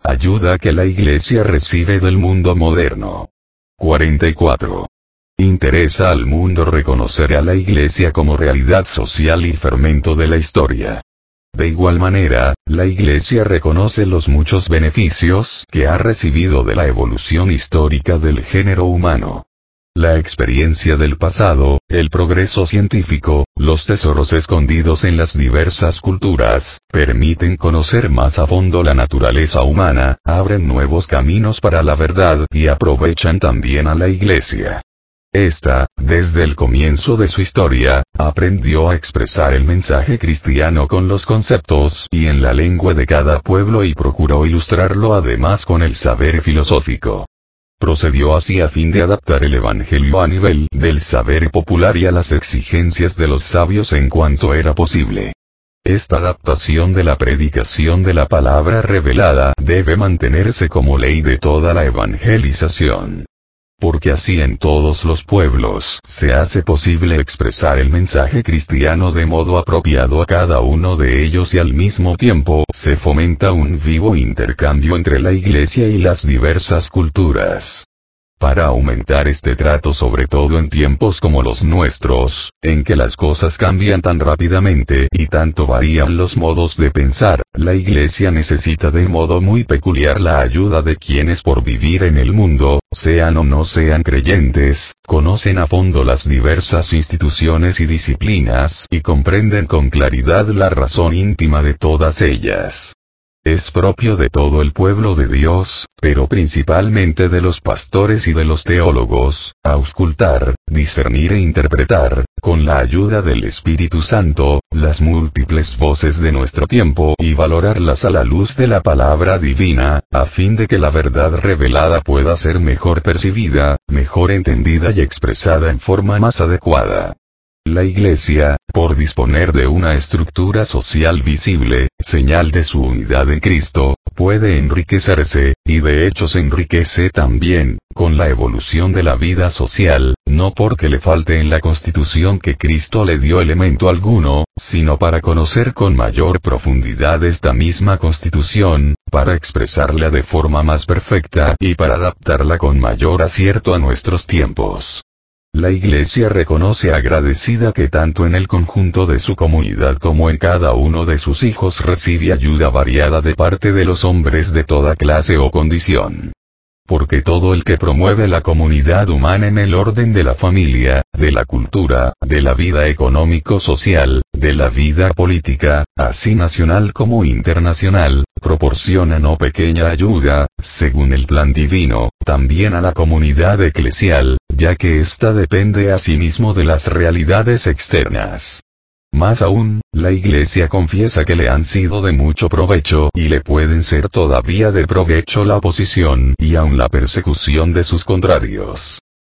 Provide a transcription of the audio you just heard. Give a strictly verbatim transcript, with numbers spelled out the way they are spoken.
ayuda que la Iglesia recibe del mundo moderno. cuarenta y cuatro. Interesa al mundo reconocer a la Iglesia como realidad social y fermento de la historia. De igual manera, la Iglesia reconoce los muchos beneficios que ha recibido de la evolución histórica del género humano. La experiencia del pasado, el progreso científico, los tesoros escondidos en las diversas culturas, permiten conocer más a fondo la naturaleza humana, abren nuevos caminos para la verdad y aprovechan también a la Iglesia. Esta, desde el comienzo de su historia, aprendió a expresar el mensaje cristiano con los conceptos y en la lengua de cada pueblo y procuró ilustrarlo además con el saber filosófico. Procedió así a fin de adaptar el Evangelio a nivel del saber popular y a las exigencias de los sabios en cuanto era posible. Esta adaptación de la predicación de la palabra revelada debe mantenerse como ley de toda la evangelización. Porque así en todos los pueblos se hace posible expresar el mensaje cristiano de modo apropiado a cada uno de ellos y al mismo tiempo se fomenta un vivo intercambio entre la Iglesia y las diversas culturas. Para aumentar este trato, sobre todo en tiempos como los nuestros, en que las cosas cambian tan rápidamente y tanto varían los modos de pensar, la Iglesia necesita de modo muy peculiar la ayuda de quienes por vivir en el mundo, sean o no sean creyentes, conocen a fondo las diversas instituciones y disciplinas y comprenden con claridad la razón íntima de todas ellas. Es propio de todo el pueblo de Dios, pero principalmente de los pastores y de los teólogos, auscultar, discernir e interpretar, con la ayuda del Espíritu Santo, las múltiples voces de nuestro tiempo y valorarlas a la luz de la palabra divina, a fin de que la verdad revelada pueda ser mejor percibida, mejor entendida y expresada en forma más adecuada. La Iglesia, por disponer de una estructura social visible, señal de su unidad en Cristo, puede enriquecerse, y de hecho se enriquece también, con la evolución de la vida social, no porque le falte en la constitución que Cristo le dio elemento alguno, sino para conocer con mayor profundidad esta misma constitución, para expresarla de forma más perfecta y para adaptarla con mayor acierto a nuestros tiempos. La Iglesia reconoce agradecida que tanto en el conjunto de su comunidad como en cada uno de sus hijos recibe ayuda variada de parte de los hombres de toda clase o condición. Porque todo el que promueve la comunidad humana en el orden de la familia, de la cultura, de la vida económico-social, de la vida política, así nacional como internacional, proporciona no pequeña ayuda, según el plan divino, también a la comunidad eclesial, ya que ésta depende asimismo de las realidades externas. Más aún, la Iglesia confiesa que le han sido de mucho provecho y le pueden ser todavía de provecho la oposición y aun la persecución de sus contrarios.